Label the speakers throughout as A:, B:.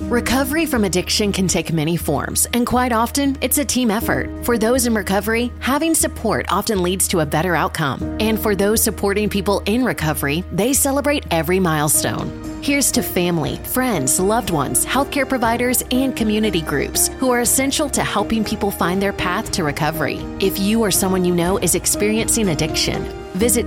A: Recovery from addiction can take many forms, and quite often, it's a team effort. For those in recovery, having support often leads to a better outcome. And for those supporting people in recovery, they celebrate every milestone. Here's to family, friends, loved ones, healthcare providers, and community groups who are essential to helping people find their path to recovery. If you or someone you know is experiencing addiction, visit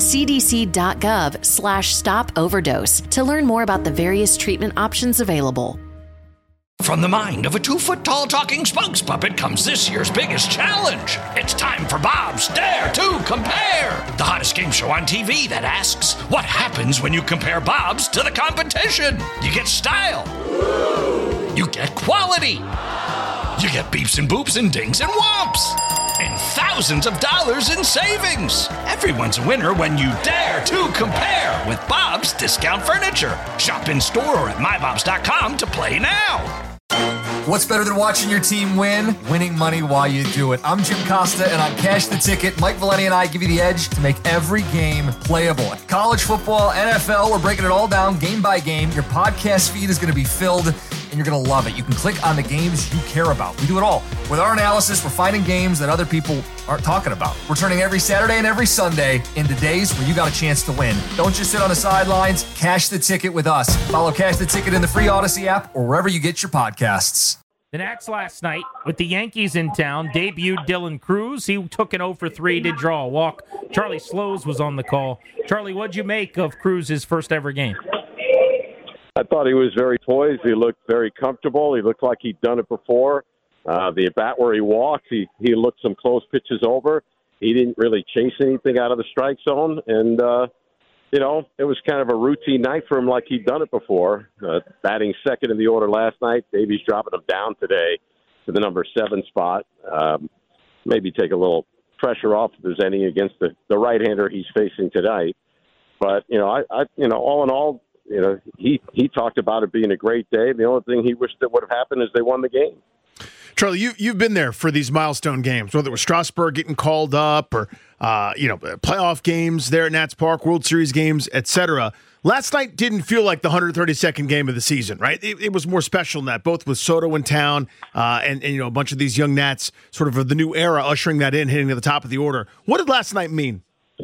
A: cdc.gov/stop overdose to learn more about the various treatment options available.
B: From the mind of a 2-foot-tall talking spokes puppet comes this year's biggest challenge. It's time for Bob's Dare to Compare, the hottest game show on TV that asks, what happens when you compare Bob's to the competition? You get style. You get quality. You get beeps and boops and dings and whomps. And thousands of dollars in savings. Everyone's a winner when you dare to compare with Bob's Discount Furniture. Shop in store or at mybobs.com to play now.
C: What's better than watching your team win? Winning money while you do it. I'm Jim Costa, and on Cash the Ticket, Mike Valeni and I give you the edge to make every game playable. College football, NFL, we're breaking it all down game by game. Your podcast feed is going to be filled, and you're going to love it. You can click on the games you care about. We do it all. With our analysis, we're finding games that other people aren't talking about. We're turning every Saturday and every Sunday into days where you got a chance to win. Don't just sit on the sidelines. Cash the Ticket with us. Follow Cash the Ticket in the free Odyssey app or wherever you get your podcasts.
D: The Nats last night, with the Yankees in town, debuted Dylan Cruz. He took an 0-for-3, did draw a walk. Charlie Slows was on the call. Charlie, what'd you make of Cruz's first ever game?
E: I thought he was very poised. He looked very comfortable. He looked like he'd done it before. The at-bat where he walked, he looked some close pitches over. He didn't really chase anything out of the strike zone. And, it was kind of a routine night for him like he'd done it before. Batting second in the order last night. Davies dropping him down today to the number 7 spot. Maybe take a little pressure off if there's any against the right-hander he's facing tonight. But, all in all, he talked about it being a great day. The only thing he wished that would have happened is they won the game.
F: Charlie, you've been there for these milestone games, whether it was Strasburg getting called up or, playoff games there at Nats Park, World Series games, etc. Last night didn't feel like the 132nd game of the season, right? It was more special than that, both with Soto in town and a bunch of these young Nats, sort of the new era, ushering that in, hitting at the top of the order. What did last night mean?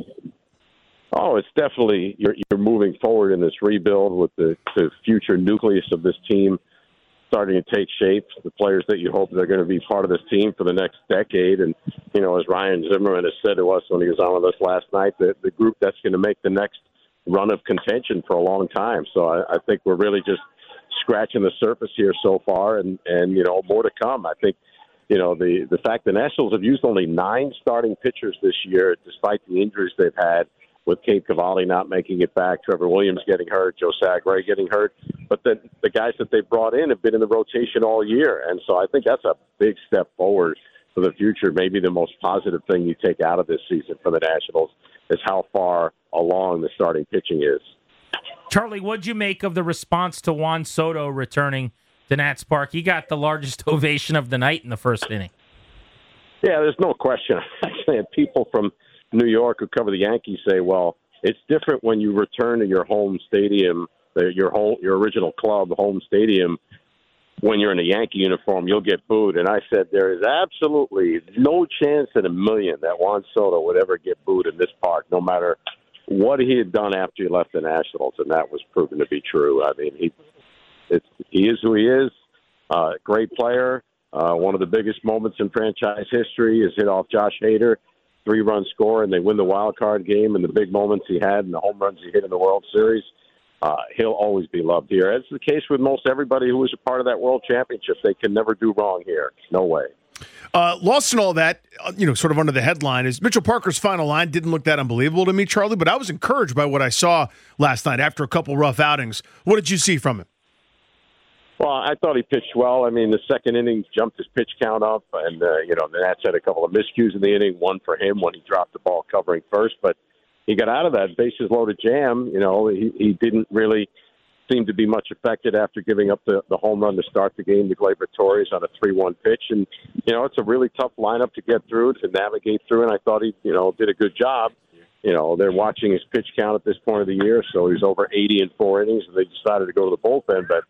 E: Oh, it's definitely you're moving forward in this rebuild with the future nucleus of this team starting to take shape, the players that you hope they're going to be part of this team for the next decade. And, as Ryan Zimmerman has said to us when he was on with us last night, the group that's going to make the next run of contention for a long time. So I think we're really just scratching the surface here so far and more to come. I think, the fact the Nationals have used only 9 starting pitchers this year, despite the injuries they've had, with Cade Cavalli not making it back, Trevor Williams getting hurt, Joe Sagray getting hurt. But the guys that they brought in have been in the rotation all year. And so I think that's a big step forward for the future. Maybe the most positive thing you take out of this season for the Nationals is how far along the starting pitching is.
D: Charlie, what'd you make of the response to Juan Soto returning to Nats Park? He got the largest ovation of the night in the first inning.
E: Yeah, there's no question. Actually, had people from New York who cover the Yankees say, well, it's different when you return to your home stadium, your original club, home stadium. When you're in a Yankee uniform, you'll get booed. And I said, there is absolutely no chance in a million that Juan Soto would ever get booed in this park, no matter what he had done after he left the Nationals. And that was proven to be true. I mean, he is who he is, great player. One of the biggest moments in franchise history is hit off Josh Hader. 3-run score, and they win the wild card game, and the big moments he had and the home runs he hit in the World Series. He'll always be loved here. As the case with most everybody who was a part of that World Championship. They can never do wrong here. No way.
F: Lost in all that, sort of under the headline, is Mitchell Parker's final line didn't look that unbelievable to me, Charlie, but I was encouraged by what I saw last night after a couple rough outings. What did you see from him?
E: Well, I thought he pitched well. I mean, the second inning jumped his pitch count up, and, the Nats had a couple of miscues in the inning, one for him when he dropped the ball covering first, but he got out of that bases-loaded jam. He didn't really seem to be much affected after giving up the home run to start the game to Gleyber Torres on a 3-1 pitch, and, it's a really tough lineup to get through, to navigate through, and I thought he, did a good job. They're watching his pitch count at this point of the year, so he's over 80 in 4 innings, and they decided to go to the bullpen, but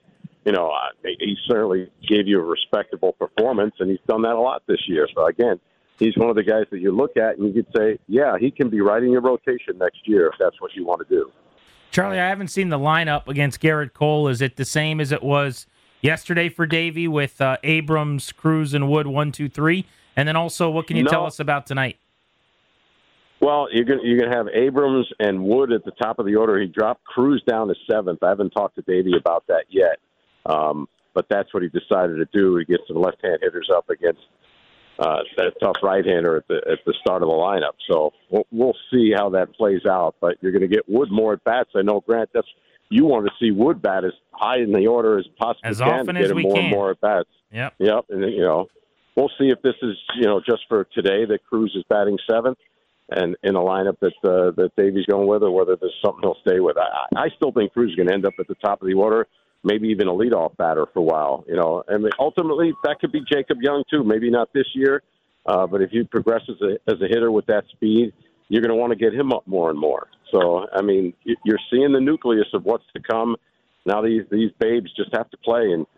E: he certainly gave you a respectable performance, and he's done that a lot this year. So, again, he's one of the guys that you look at and you could say, yeah, he can be right in your rotation next year if that's what you want to do.
D: Charlie, I haven't seen the lineup against Garrett Cole. Is it the same as it was yesterday for Davey with Abrams, Cruz, and Wood 1, 2, 3? And then also, what can you tell us about tonight?
E: Well, you're gonna have Abrams and Wood at the top of the order. He dropped Cruz down to 7th. I haven't talked to Davey about that yet, but that's what he decided to do. He gets some left-hand hitters up against that tough right-hander at the start of the lineup. So we'll see how that plays out. But you're going to get Wood more at bats. I know, Grant, you want to see Wood bat as high in the order as possible,
D: as
E: can
D: often
E: to get
D: as
E: him
D: we
E: more
D: can.
E: and more at bats.
D: Yep.
E: And we'll see if this is just for today that Cruz is batting 7th. And in a lineup that Davey's going with, or whether there's something he'll stay with. I still think Cruz is going to end up at the top of the order, maybe even a leadoff batter for a while. And ultimately that could be Jacob Young too. Maybe not this year, but if he progresses as a hitter with that speed, you're going to want to get him up more and more. So I mean, you're seeing the nucleus of what's to come. Now these babes just have to play and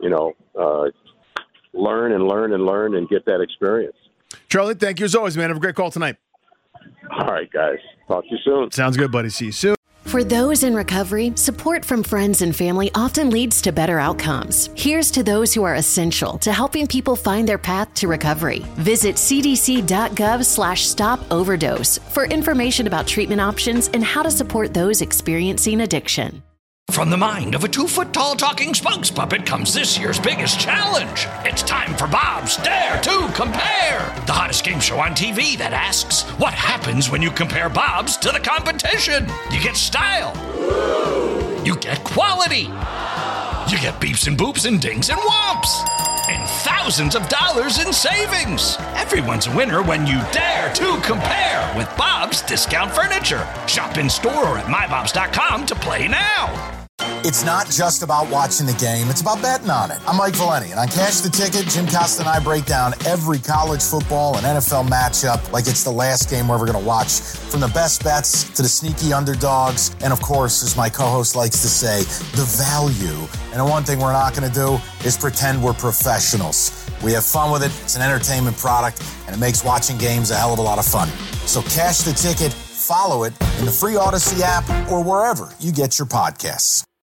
E: learn and get that experience.
F: Charlie, thank you as always, man. Have a great call tonight.
E: All right, guys. Talk to you soon.
F: Sounds good, buddy. See you soon.
A: For those in recovery, support from friends and family often leads to better outcomes. Here's to those who are essential to helping people find their path to recovery. Visit cdc.gov/stop-overdose for information about treatment options and how to support those experiencing addiction.
B: From the mind of a 2-foot-tall talking spokes puppet comes this year's biggest challenge. It's time for Bob's Dare to Compare, the hottest game show on TV that asks, what happens when you compare Bob's to the competition? You get style. You get quality. You get beeps and boops and dings and whomps. And thousands of dollars in savings. Everyone's a winner when you dare to compare with Bob's Discount Furniture. Shop in store or at mybobs.com to play now.
G: It's not just about watching the game, it's about betting on it. I'm Mike Valeni, and on Cash the Ticket, Jim Costa and I break down every college football and NFL matchup like it's the last game we're ever going to watch. From the best bets to the sneaky underdogs, and of course, as my co-host likes to say, the value. And the one thing we're not going to do is pretend we're professionals. We have fun with it, it's an entertainment product, and it makes watching games a hell of a lot of fun. So Cash the Ticket, follow it in the free Odyssey app or wherever you get your podcasts.